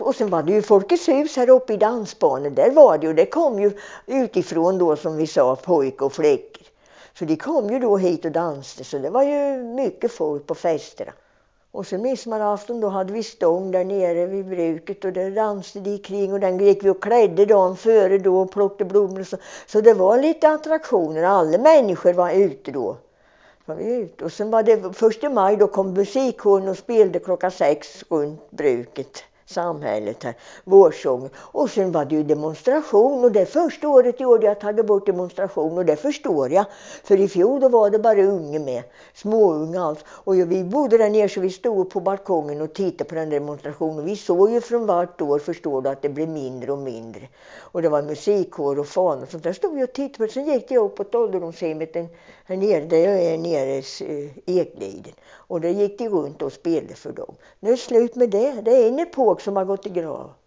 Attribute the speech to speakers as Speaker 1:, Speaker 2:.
Speaker 1: Och sen var det ju Folkets hus här uppe i dansbanan. Där var det, och det kom ju utifrån då, som vi sa, pojk och flickor. Så de kom ju då hit och dansade, så det var ju mycket folk på festerna. Och sen midsommarafton då hade vi stång där nere vid bruket, och där dansade de kring, och den gick vi och klädde dagen före då och plockade blommor. Så det var lite attraktioner, alla människor var ute då. Och sen var det 1 maj, då kom musikkåren och spelade 6 runt bruket, samhället här, vårsång. Och sen var det ju demonstration, och det första året i år jag tagit bort demonstration, och det förstår jag. För i fjol då var det bara unga med, småunga allt. Och vi bodde där nere, så vi stod på balkongen och tittade på den demonstrationen. Vi såg ju från vart år, förstår du, att det blev mindre och mindre. Och det var musikkår och fan och sånt där stod vi och tittade på. Sen gick jag upp på ålderdomshemmet här nere, där jag är nere i Ekliden. Och där gick de runt och spelade för dem. Nu är det slut med det. Det är en epok som har gått i grav.